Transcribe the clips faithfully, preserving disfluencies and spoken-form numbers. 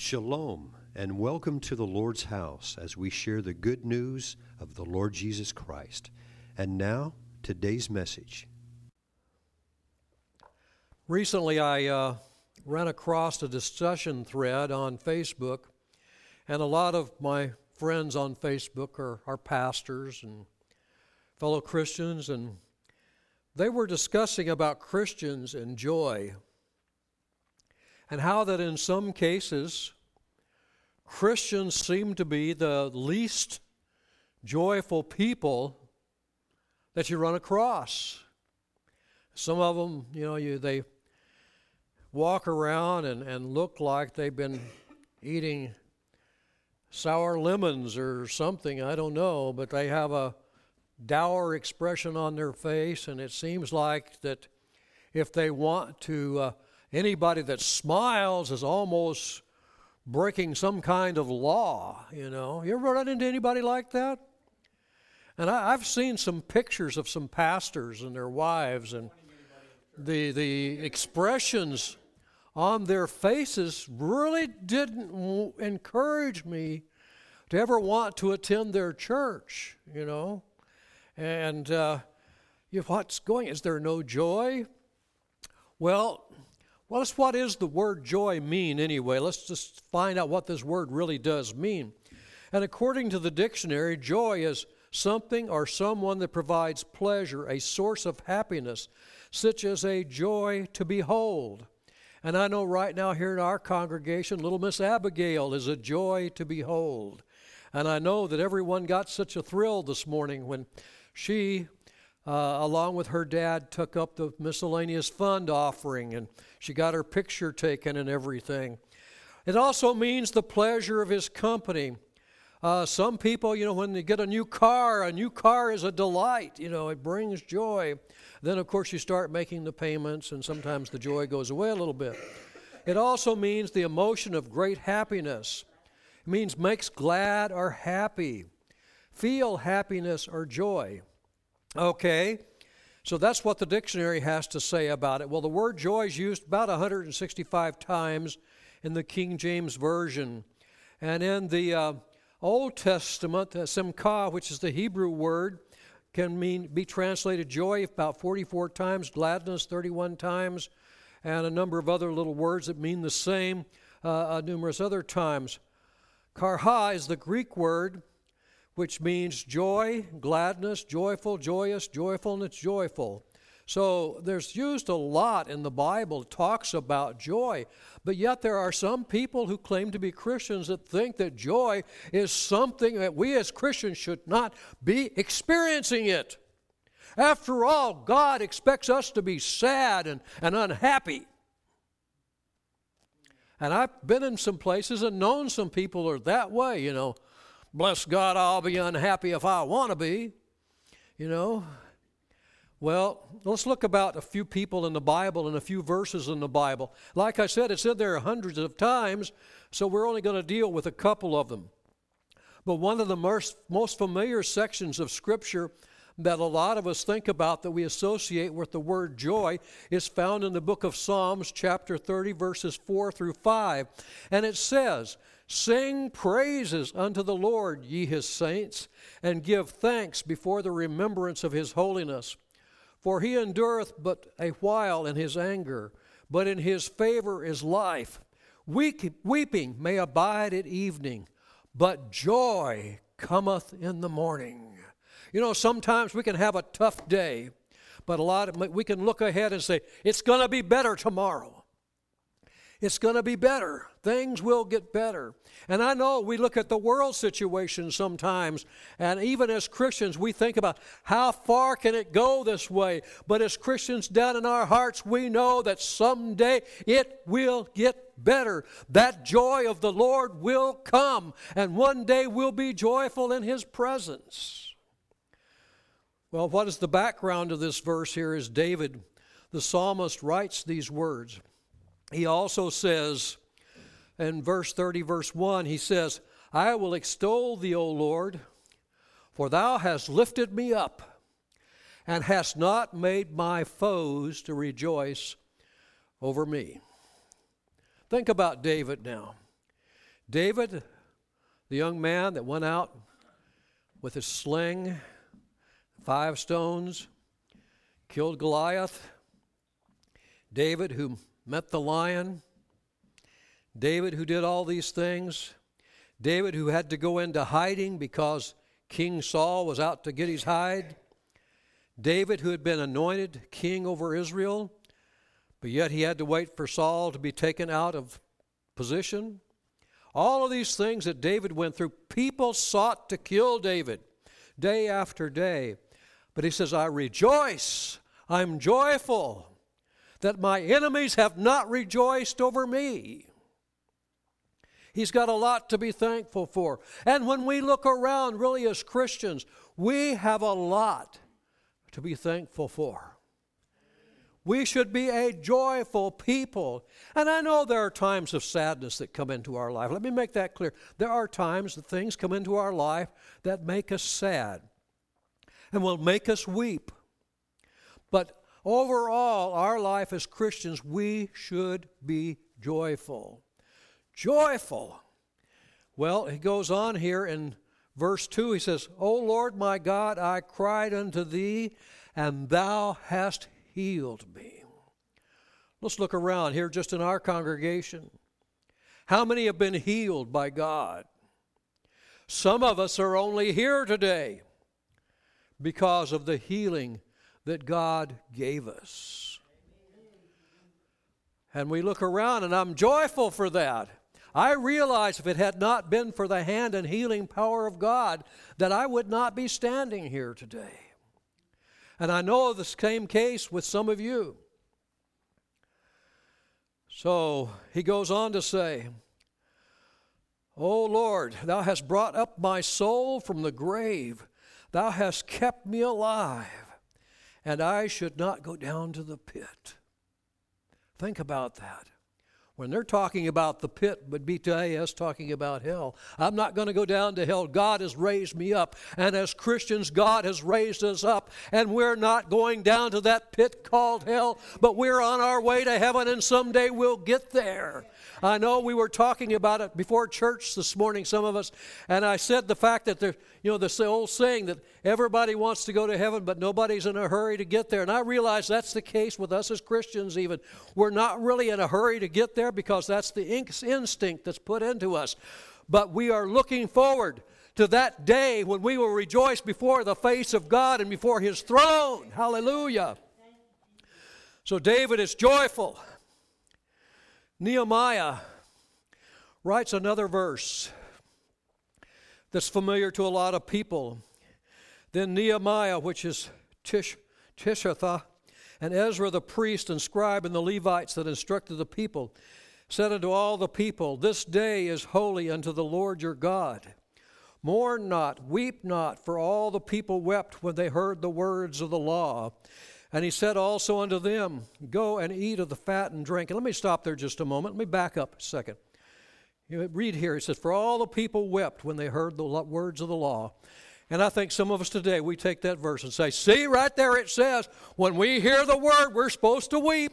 Shalom, and welcome to the Lord's house as we share the good news of the Lord Jesus Christ. And now, today's message. Recently, I uh, ran across a discussion thread on Facebook, and a lot of my friends on Facebook are, are pastors and fellow Christians, and they were discussing about Christians and joy, and how that in some cases, Christians seem to be the least joyful people that you run across. Some of them, you know, you, they walk around and, and look like they've been eating sour lemons or something, I don't know, but they have a dour expression on their face, and it seems like that if they want to, uh, anybody that smiles is almost breaking some kind of law, you know. You ever run into anybody like that? And I, I've seen some pictures of some pastors and their wives, and the the expressions on their faces really didn't w- encourage me to ever want to attend their church, you know. And uh, you know, what's going? Is there no joy? Well, well, that's what is the word joy mean anyway? Let's just find out what this word really does mean. And according to the dictionary, joy is something or someone that provides pleasure, a source of happiness, such as a joy to behold. And I know right now here in our congregation, little Miss Abigail is a joy to behold. And I know that everyone got such a thrill this morning when she, uh, along with her dad, took up the miscellaneous fund offering, and she got her picture taken and everything. It also means the pleasure of his company. Uh, some people, you know, when they get a new car, a new car is a delight. You know, it brings joy. Then, of course, you start making the payments, and sometimes the joy goes away a little bit. It also means the emotion of great happiness. It means makes glad or happy. Feel happiness or joy. Okay, so that's what the dictionary has to say about it. Well, the word joy is used about one hundred sixty-five times in the King James Version. And in the uh, Old Testament, uh, simcha, which is the Hebrew word, can mean be translated joy about forty-four times, gladness thirty-one times, and a number of other little words that mean the same uh, uh, numerous other times. Karha is the Greek word, which means joy, gladness, joyful, joyous, joyfulness, joyful. So there's used a lot in the Bible that talks about joy, but yet there are some people who claim to be Christians that think that joy is something that we as Christians should not be experiencing it. After all, God expects us to be sad and, and unhappy. And I've been in some places and known some people who are that way, you know. Bless God, I'll be unhappy if I want to be, you know. Well, let's look about a few people in the Bible and a few verses in the Bible. Like I said, it's in there hundreds of times, so we're only going to deal with a couple of them. But one of the most, most familiar sections of Scripture that a lot of us think about that we associate with the word joy is found in the book of Psalms, chapter thirty, verses four through five. And it says, "Sing praises unto the Lord, ye his saints, and give thanks before the remembrance of his holiness. For he endureth but a while in his anger, but in his favor is life. Weep, weeping may abide at evening, but joy cometh in the morning." You know, sometimes we can have a tough day, but a lot of we can look ahead and say, it's going to be better tomorrow. It's going to be better. Things will get better. And I know we look at the world situation sometimes, and even as Christians, we think about how far can it go this way? But as Christians down in our hearts, we know that someday it will get better. That joy of the Lord will come, and one day we'll be joyful in his presence. Well, what is the background of this verse here is David, the psalmist, writes these words. He also says in verse thirty, verse one, he says, "I will extol thee, O Lord, for thou hast lifted me up, and hast not made my foes to rejoice over me." Think about David now. David, the young man that went out with his sling, five stones, killed Goliath. David, who met the lion. David, who did all these things. David, who had to go into hiding because King Saul was out to get his hide. David, who had been anointed king over Israel, but yet he had to wait for Saul to be taken out of position. All of these things that David went through, people sought to kill David day after day. But he says, I rejoice, I'm joyful that my enemies have not rejoiced over me. He's got a lot to be thankful for. And when we look around, really as Christians, we have a lot to be thankful for. We should be a joyful people. And I know there are times of sadness that come into our life. Let me make that clear. There are times that things come into our life that make us sad and will make us weep. But overall, our life as Christians, we should be joyful. Joyful. Well, he goes on here in verse two. He says, O Lord my God, I cried unto thee, and thou hast healed me. Let's look around here just in our congregation. How many have been healed by God? Some of us are only here today because of the healing that God gave us. And we look around, and I'm joyful for that. I realize if it had not been for the hand and healing power of God, that I would not be standing here today. And I know the same case with some of you. So he goes on to say, O Lord, thou hast brought up my soul from the grave. Thou hast kept me alive, and I should not go down to the pit. Think about that. When they're talking about the pit, but B T A is talking about hell. I'm not going to go down to hell. God has raised me up. And as Christians, God has raised us up. And we're not going down to that pit called hell, but we're on our way to heaven, and someday we'll get there. I know we were talking about it before church this morning, some of us, and I said the fact that there, you know, this old saying that everybody wants to go to heaven, but nobody's in a hurry to get there. And I realize that's the case with us as Christians even. We're not really in a hurry to get there because that's the instinct that's put into us. But we are looking forward to that day when we will rejoice before the face of God and before His throne. Hallelujah. So David is joyful. Nehemiah writes another verse that's familiar to a lot of people. Then Nehemiah, which is Tish, Tishatha, and Ezra the priest and scribe and the Levites that instructed the people, said unto all the people, This day is holy unto the Lord your God. Mourn not, weep not, for all the people wept when they heard the words of the law. And he said also unto them, Go and eat of the fat and drink. And let me stop there just a moment. Let me back up a second. You read here, it says, For all the people wept when they heard the words of the law. And I think some of us today, we take that verse and say, See, right there it says, when we hear the word, we're supposed to weep.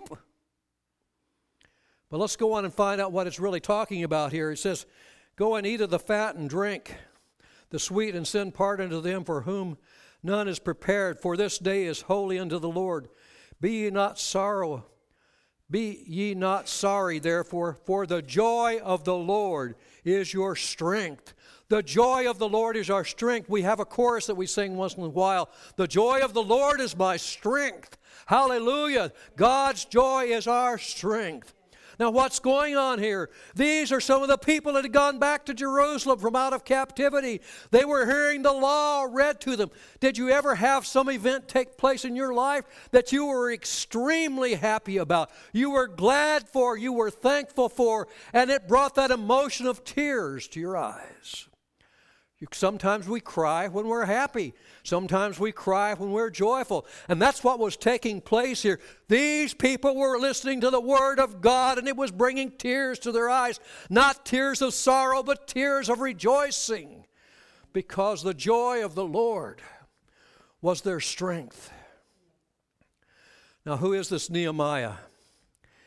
But let's go on and find out what it's really talking about here. It says, Go and eat of the fat and drink the sweet, and send pardon to them for whom none is prepared, for this day is holy unto the Lord. Be ye not sorrow, be ye not sorry, therefore, for the joy of the Lord is your strength. The joy of the Lord is our strength. We have a chorus that we sing once in a while. The joy of the Lord is my strength. Hallelujah. God's joy is our strength. Now, what's going on here? These are some of the people that had gone back to Jerusalem from out of captivity. They were hearing the law read to them. Did you ever have some event take place in your life that you were extremely happy about? You were glad for, you were thankful for, and it brought that emotion of tears to your eyes. Sometimes we cry when we're happy. Sometimes we cry when we're joyful. And that's what was taking place here. These people were listening to the Word of God, and it was bringing tears to their eyes. Not tears of sorrow, but tears of rejoicing. Because the joy of the Lord was their strength. Now, who is this Nehemiah?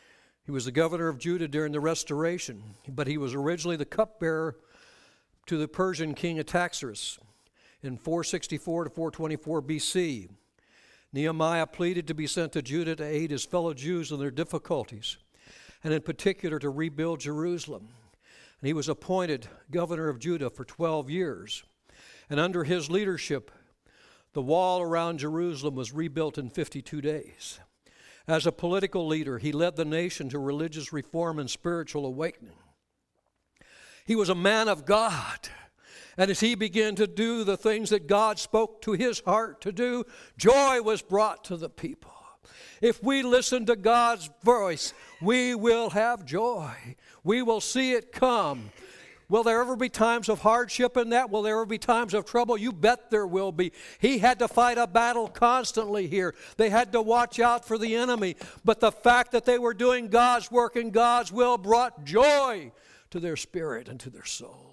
He was the governor of Judah during the Restoration, but he was originally the cupbearer to the Persian king Artaxerxes in four sixty-four to four twenty-four B C. Nehemiah pleaded to be sent to Judah to aid his fellow Jews in their difficulties, and in particular to rebuild Jerusalem. And he was appointed governor of Judah for twelve years. And under his leadership, the wall around Jerusalem was rebuilt in fifty-two days. As a political leader, he led the nation to religious reform and spiritual awakening. He was a man of God. And as he began to do the things that God spoke to his heart to do, joy was brought to the people. If we listen to God's voice, we will have joy. We will see it come. Will there ever be times of hardship in that? Will there ever be times of trouble? You bet there will be. He had to fight a battle constantly here. They had to watch out for the enemy. But the fact that they were doing God's work and God's will brought joy to their spirit and to their soul.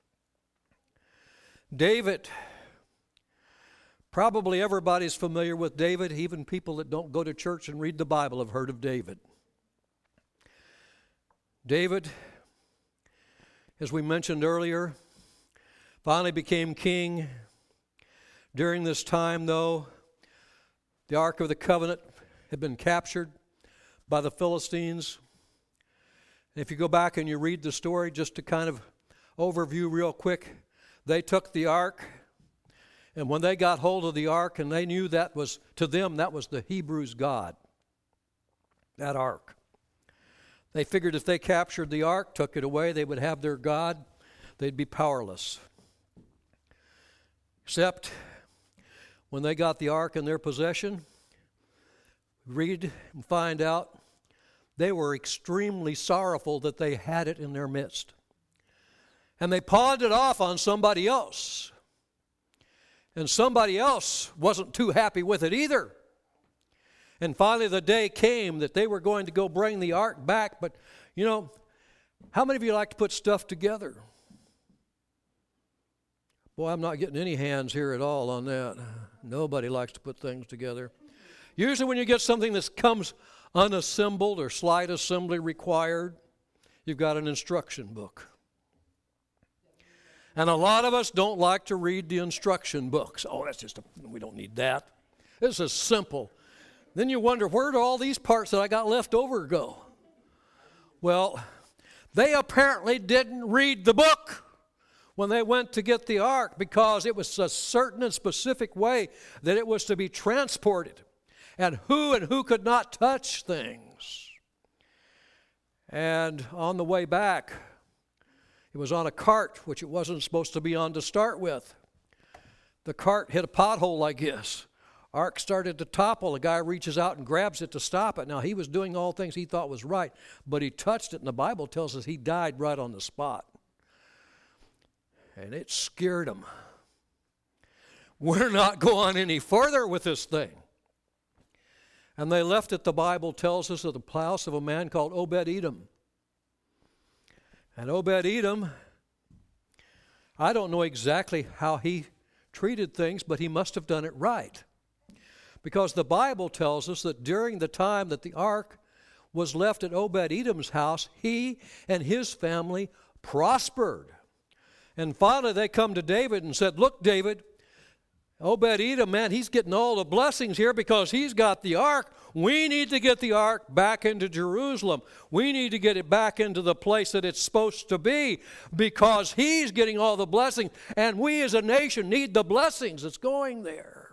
David, probably everybody's familiar with David. Even people that don't go to church and read the Bible have heard of David. David, as we mentioned earlier, finally became king. During this time, though, the Ark of the Covenant had been captured by the Philistines. And if you go back and you read the story, just to kind of overview real quick, they took the ark, and when they got hold of the ark, and they knew that was, to them, that was the Hebrews' God, that ark. They figured if they captured the ark, took it away, they would have their God, they'd be powerless. Except when they got the ark in their possession, read and find out, they were extremely sorrowful that they had it in their midst. And they pawned it off on somebody else. And somebody else wasn't too happy with it either. And finally the day came that they were going to go bring the ark back. But, you know, how many of you like to put stuff together? Boy, I'm not getting any hands here at all on that. Nobody likes to put things together. Usually when you get something that comes unassembled or slight assembly required, you've got an instruction book. And a lot of us don't like to read the instruction books. Oh, that's just, a, we don't need that. This is simple. Then you wonder, where do all these parts that I got left over go? Well, they apparently didn't read the book when they went to get the ark, because it was a certain and specific way that it was to be transported, and who and who could not touch things. And on the way back, it was on a cart, which it wasn't supposed to be on to start with. The cart hit a pothole like this. Ark started to topple. The guy reaches out and grabs it to stop it. Now, he was doing all things he thought was right, but he touched it, and the Bible tells us he died right on the spot. And it scared him. We're not going any further with this thing. And they left it, the Bible tells us, at the house of a man called Obed-Edom. And Obed-Edom, I don't know exactly how he treated things, but he must have done it right. Because the Bible tells us that during the time that the ark was left at Obed-Edom's house, he and his family prospered. And finally they come to David and said, look, David, Obed-Edom, man, he's getting all the blessings here because he's got the ark. We need to get the ark back into Jerusalem. We need to get it back into the place that it's supposed to be because he's getting all the blessings, and we as a nation need the blessings that's going there.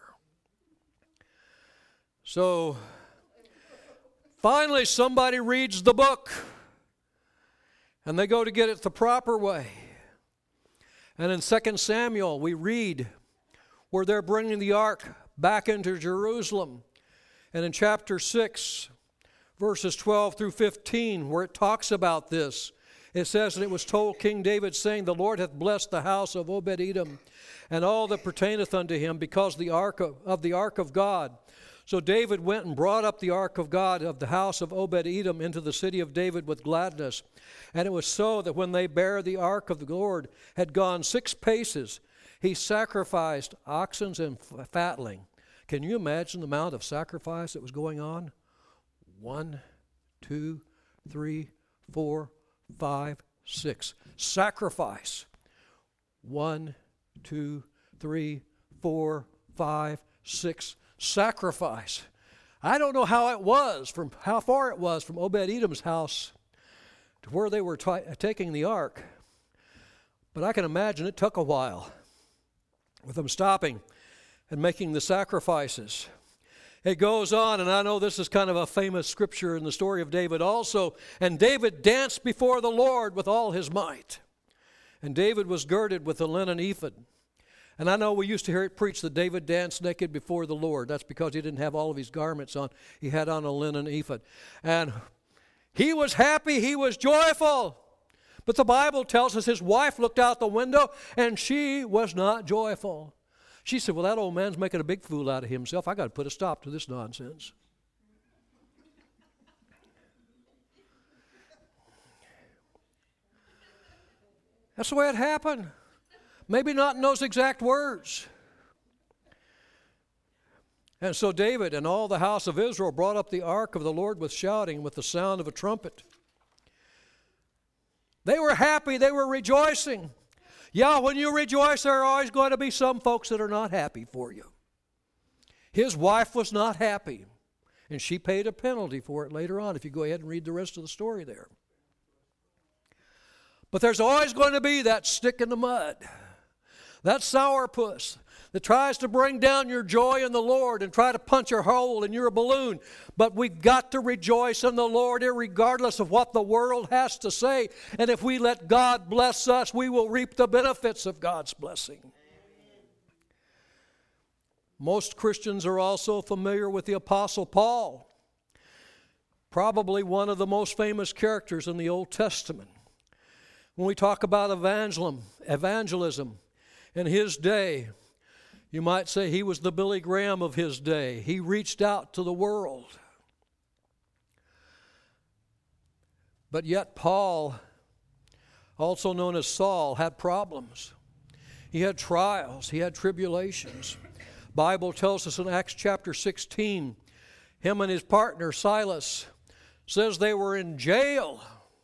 So finally somebody reads the book, and they go to get it the proper way. And in Second Samuel we read where they're bringing the ark back into Jerusalem. And in chapter six, verses twelve through fifteen, where it talks about this, it says, and it was told King David, saying, the Lord hath blessed the house of Obed-Edom, and all that pertaineth unto him, because the ark of, of the ark of God. So David went and brought up the ark of God of the house of Obed-Edom into the city of David with gladness. And it was so that when they bare the ark of the Lord had gone six paces, he sacrificed oxen and fatling. Can you imagine the amount of sacrifice that was going on? One, two, three, four, five, six. Sacrifice. One, two, three, four, five, six. Sacrifice. I don't know how it was, from how far it was from Obed-Edom's house to where they were t- taking the ark. But I can imagine it took a while with them stopping and making the sacrifices. It goes on, and I know this is kind of a famous scripture in the story of David also. And David danced before the Lord with all his might. And David was girded with a linen ephod. And I know we used to hear it preached that David danced naked before the Lord. That's because he didn't have all of his garments on. He had on a linen ephod. And he was happy, he was joyful. But the Bible tells us his wife looked out the window and she was not joyful. She said, well, that old man's making a big fool out of himself. I got to put a stop to this nonsense. That's the way it happened. Maybe not in those exact words. And so David and all the house of Israel brought up the ark of the Lord with shouting, with the sound of a trumpet. They were happy. They were rejoicing. Yeah, when you rejoice, there are always going to be some folks that are not happy for you. His wife was not happy, and she paid a penalty for it later on, if you go ahead and read the rest of the story there. But there's always going to be that stick in the mud, that sourpuss that tries to bring down your joy in the Lord and try to punch a hole in your balloon. But we've got to rejoice in the Lord regardless of what the world has to say. And if we let God bless us, we will reap the benefits of God's blessing. Most Christians are also familiar with the Apostle Paul, probably one of the most famous characters in the Old Testament. When we talk about evangelism, evangelism in his day, you might say he was the Billy Graham of his day. He reached out to the world. But yet Paul, also known as Saul, had problems. He had trials. He had tribulations. The Bible tells us in Acts chapter sixteen, him and his partner Silas says they were in jail.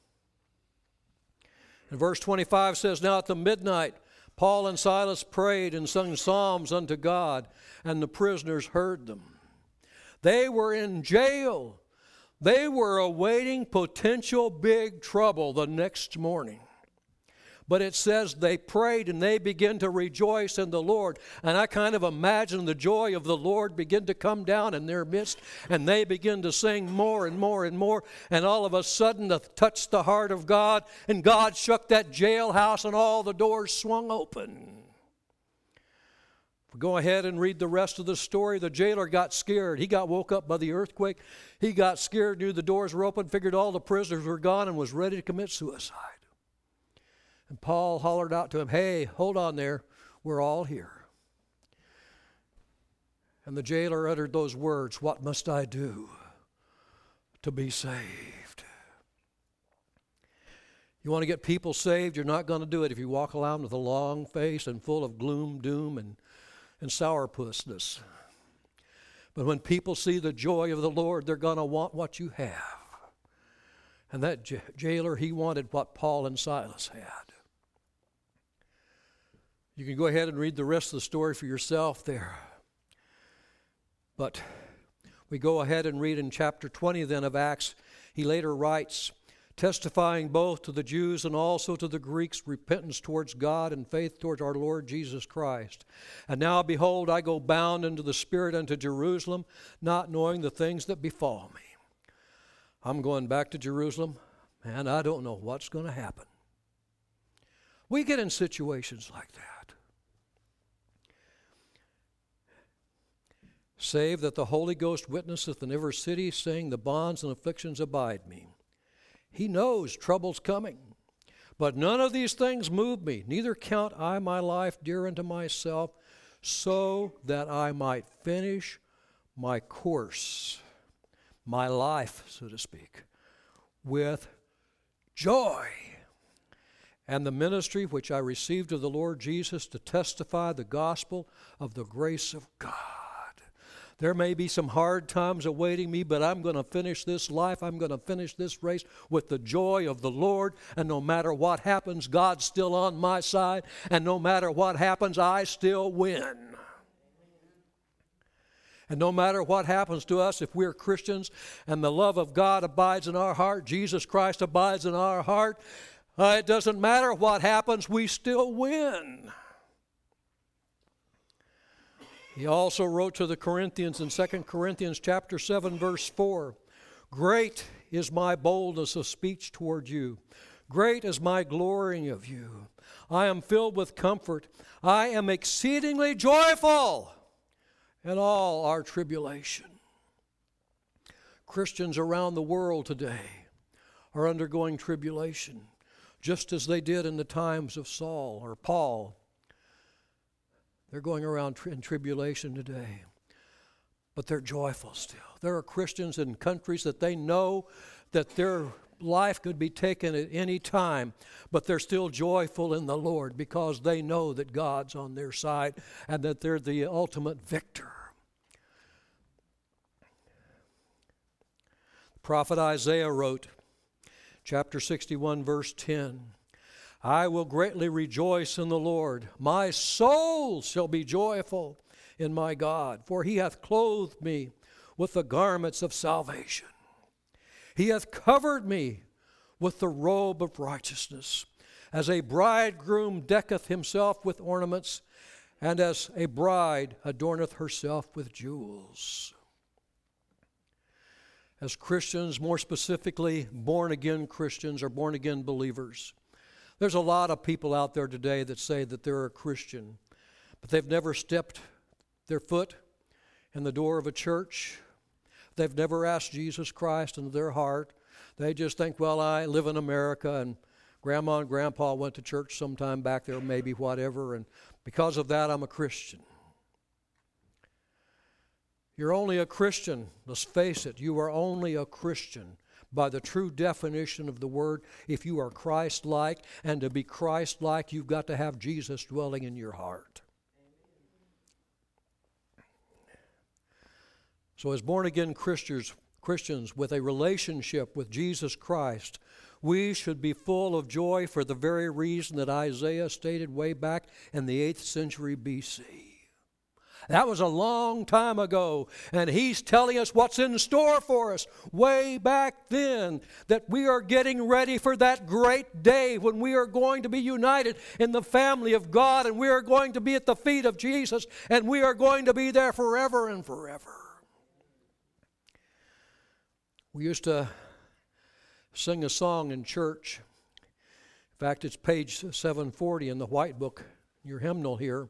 And verse twenty-five says, now at the midnight, Paul and Silas prayed and sung psalms unto God, and the prisoners heard them. They were in jail. They were awaiting potential big trouble the next morning. But it says they prayed and they began to rejoice in the Lord. And I kind of imagine the joy of the Lord begin to come down in their midst. And they begin to sing more and more and more. And all of a sudden it touched the heart of God. And God shook that jailhouse and all the doors swung open. If we go ahead and read the rest of the story, the jailer got scared. He got woke up by the earthquake. He got scared, knew the doors were open, figured all the prisoners were gone, and was ready to commit suicide. And Paul hollered out to him, hey, hold on there, we're all here. And the jailer uttered those words, what must I do to be saved? You want to get people saved, you're not going to do it if you walk around with a long face and full of gloom, doom, and, and sourpussness. But when people see the joy of the Lord, they're going to want what you have. And that j- jailer, he wanted what Paul and Silas had. You can go ahead and read the rest of the story for yourself there. But we go ahead and read in chapter twenty then of Acts. He later writes, testifying both to the Jews and also to the Greeks repentance towards God and faith towards our Lord Jesus Christ. And now, behold, I go bound into the Spirit unto Jerusalem, not knowing the things that befall me. I'm going back to Jerusalem, and I don't know what's going to happen. We get in situations like that. Save that the Holy Ghost witnesseth in every city, saying, the bonds and afflictions abide me. He knows trouble's coming. But none of these things move me, neither count I my life dear unto myself, so that I might finish my course, my life, so to speak, with joy. And the ministry which I received of the Lord Jesus to testify the gospel of the grace of God. There may be some hard times awaiting me, but I'm going to finish this life. I'm going to finish this race with the joy of the Lord. And no matter what happens, God's still on my side. And no matter what happens, I still win. And no matter what happens to us, if we're Christians and the love of God abides in our heart, Jesus Christ abides in our heart, uh, it doesn't matter what happens, we still win. He also wrote to the Corinthians in Second Corinthians chapter seven, verse four, "Great is my boldness of speech toward you. Great is my glorying of you. I am filled with comfort. I am exceedingly joyful in all our tribulation." Christians around the world today are undergoing tribulation, just as they did in the times of Saul or Paul. They're going around in tribulation today, but they're joyful still. There are Christians in countries that they know that their life could be taken at any time, but they're still joyful in the Lord because they know that God's on their side and that they're the ultimate victor. The prophet Isaiah wrote, chapter sixty-one, verse ten, "I will greatly rejoice in the Lord. My soul shall be joyful in my God, for he hath clothed me with the garments of salvation. He hath covered me with the robe of righteousness, as a bridegroom decketh himself with ornaments, and as a bride adorneth herself with jewels." As Christians, more specifically born-again Christians or born-again believers, there's a lot of people out there today that say that they're a Christian, but they've never stepped their foot in the door of a church. They've never asked Jesus Christ into their heart. They just think, well, I live in America, and Grandma and Grandpa went to church sometime back there, maybe whatever, and because of that, I'm a Christian. You're only a Christian. Let's face it, you are only a Christian by the true definition of the word if you are Christ-like, and to be Christ-like, you've got to have Jesus dwelling in your heart. So as born-again Christians, Christians with a relationship with Jesus Christ, we should be full of joy for the very reason that Isaiah stated way back in the eighth century B C. That was a long time ago, and he's telling us what's in store for us way back then, that we are getting ready for that great day when we are going to be united in the family of God, and we are going to be at the feet of Jesus, and we are going to be there forever and forever. We used to sing a song in church. In fact, it's page seven forty in the White Book, your hymnal here.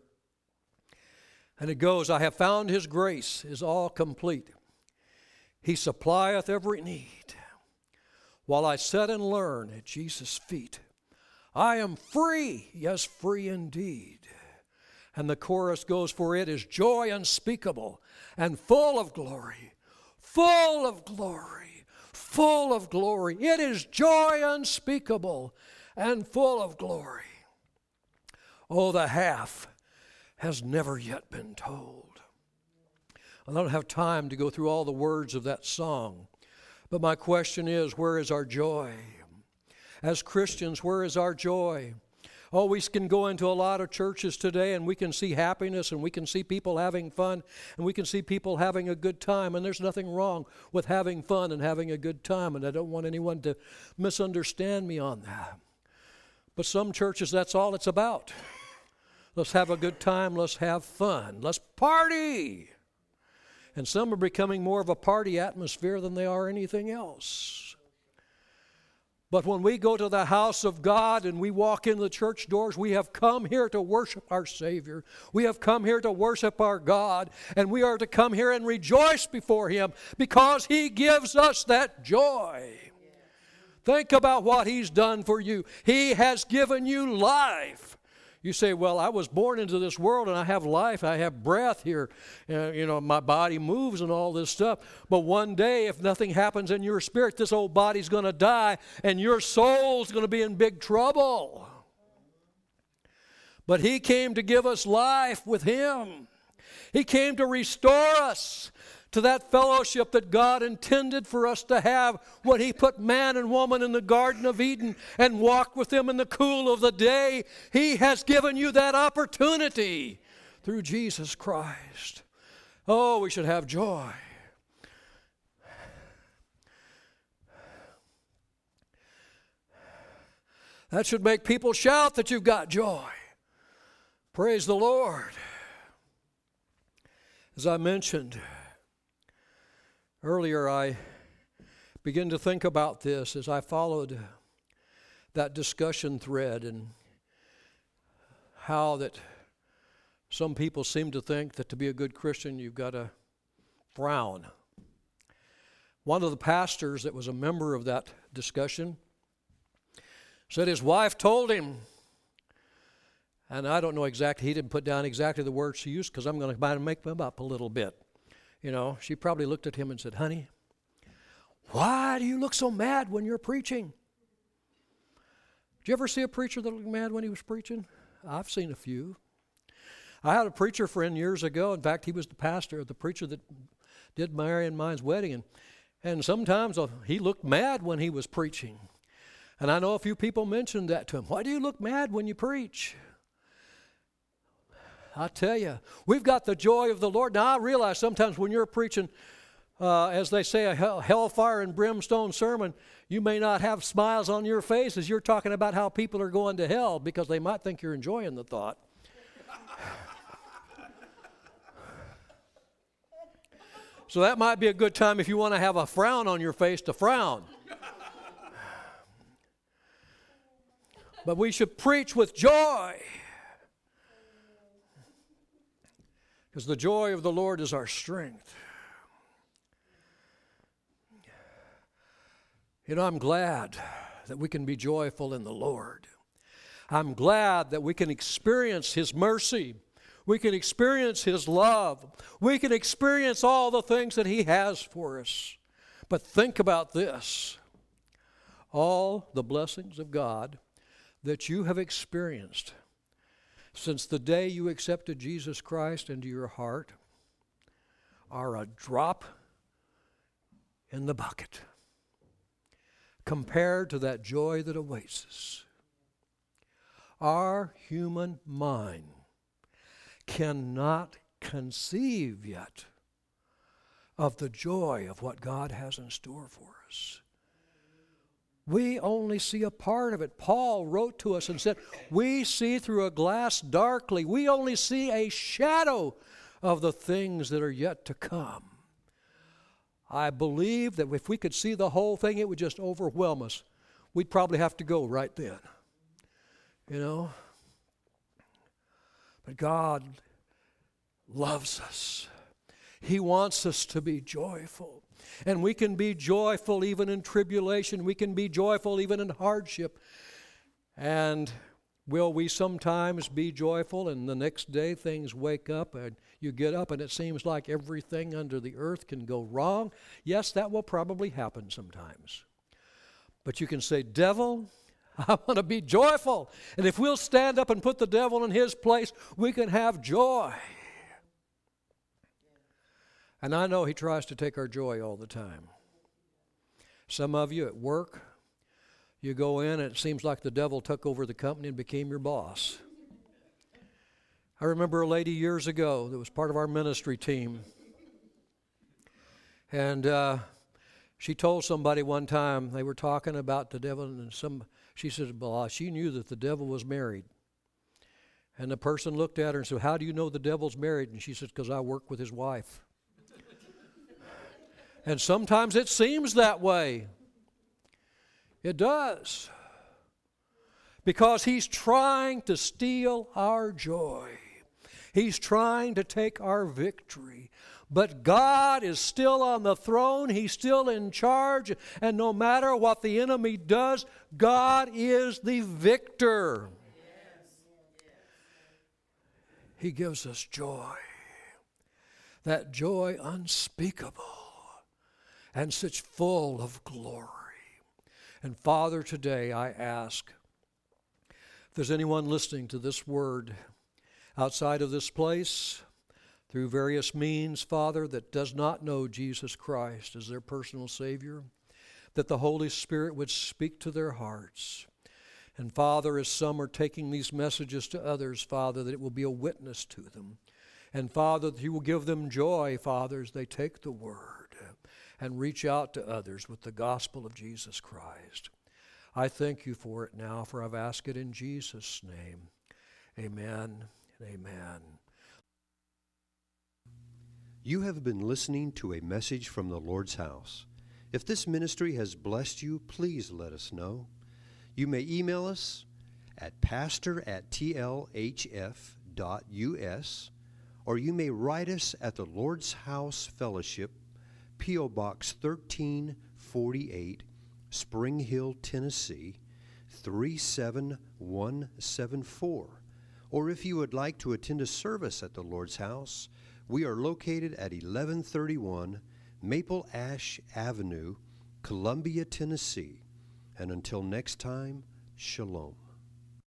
And it goes, "I have found his grace is all complete. He supplieth every need. While I sit and learn at Jesus' feet, I am free, yes, free indeed." And the chorus goes, "For it is joy unspeakable and full of glory, full of glory, full of glory. It is joy unspeakable and full of glory. Oh, the half has never yet been told." I don't have time to go through all the words of that song, but my question is, where is our joy? As Christians, where is our joy? Oh, we can go into a lot of churches today and we can see happiness and we can see people having fun and we can see people having a good time, and there's nothing wrong with having fun and having a good time, and I don't want anyone to misunderstand me on that. But some churches, that's all it's about. Let's have a good time. Let's have fun. Let's party. And some are becoming more of a party atmosphere than they are anything else. But when we go to the house of God and we walk in the church doors, we have come here to worship our Savior. We have come here to worship our God. And we are to come here and rejoice before Him because He gives us that joy. Think about what He's done for you. He has given you life. You say, well, I was born into this world and I have life. I have breath here. Uh, you know, my body moves and all this stuff. But one day, if nothing happens in your spirit, this old body's going to die and your soul's going to be in big trouble. But He came to give us life with Him. He came to restore us. to that fellowship that God intended for us to have when He put man and woman in the Garden of Eden and walked with them in the cool of the day. He has given you that opportunity through Jesus Christ. Oh, we should have joy. That should make people shout that you've got joy. Praise the Lord. As I mentioned earlier, I began to think about this as I followed that discussion thread and how that some people seem to think that to be a good Christian, you've got to frown. One of the pastors that was a member of that discussion said his wife told him, and I don't know exactly, he didn't put down exactly the words she used because I'm going to make them up a little bit. You know, she probably looked at him and said, honey, why do you look so mad when you're preaching? Did you ever see a preacher that looked mad when he was preaching? I've seen a few. I had a preacher friend years ago. In fact, he was the pastor, the preacher that did Mary and mine's wedding. And, and sometimes uh, he looked mad when he was preaching. And I know a few people mentioned that to him. Why do you look mad when you preach? I tell you, we've got the joy of the Lord. Now, I realize sometimes when you're preaching, uh, as they say, a hell, hellfire and brimstone sermon, you may not have smiles on your face as you're talking about how people are going to hell because they might think you're enjoying the thought. So that might be a good time if you want to have a frown on your face to frown. But we should preach with joy. Because the joy of the Lord is our strength. You know, I'm glad that we can be joyful in the Lord. I'm glad that we can experience His mercy. We can experience His love. We can experience all the things that He has for us. But think about this. All the blessings of God that you have experienced since the day you accepted Jesus Christ into your heart are a drop in the bucket compared to that joy that awaits us. Our human mind cannot conceive yet of the joy of what God has in store for us. We only see a part of it. Paul wrote to us and said, we see through a glass darkly. We only see a shadow of the things that are yet to come. I believe that if we could see the whole thing, it would just overwhelm us. We'd probably have to go right then. You know? But God loves us. He wants us to be joyful. And we can be joyful even in tribulation. We can be joyful even in hardship. And will we sometimes be joyful and the next day things wake up and you get up and it seems like everything under the earth can go wrong? Yes, that will probably happen sometimes. But you can say, devil, I want to be joyful. And if we'll stand up and put the devil in his place, we can have joy. And I know he tries to take our joy all the time. Some of you at work, you go in and it seems like the devil took over the company and became your boss. I remember a lady years ago that was part of our ministry team. And uh, she told somebody one time, they were talking about the devil, and some, she said, well, she knew that the devil was married. And the person looked at her and said, how do you know the devil's married? And she said, because I work with his wife. And sometimes it seems that way. It does. Because he's trying to steal our joy. He's trying to take our victory. But God is still on the throne. He's still in charge. And no matter what the enemy does, God is the victor. He gives us joy. That joy unspeakable. And such full of glory. And Father, today I ask, if there's anyone listening to this word outside of this place, through various means, Father, that does not know Jesus Christ as their personal Savior, that the Holy Spirit would speak to their hearts. And Father, as some are taking these messages to others, Father, that it will be a witness to them. And Father, that you will give them joy, Father, as they take the word and reach out to others with the gospel of Jesus Christ. I thank you for it now, for I've asked it in Jesus' name. Amen and amen. You have been listening to a message from the Lord's house. If this ministry has blessed you, please let us know. You may email us at pastor at t l h f dot u s, or you may write us at the Lord's House Fellowship, P O Box thirteen forty-eight, Spring Hill, Tennessee, three seven one seven four. Or if you would like to attend a service at the Lord's House, we are located at eleven thirty-one Maple Ash Avenue, Columbia, Tennessee. And until next time, shalom.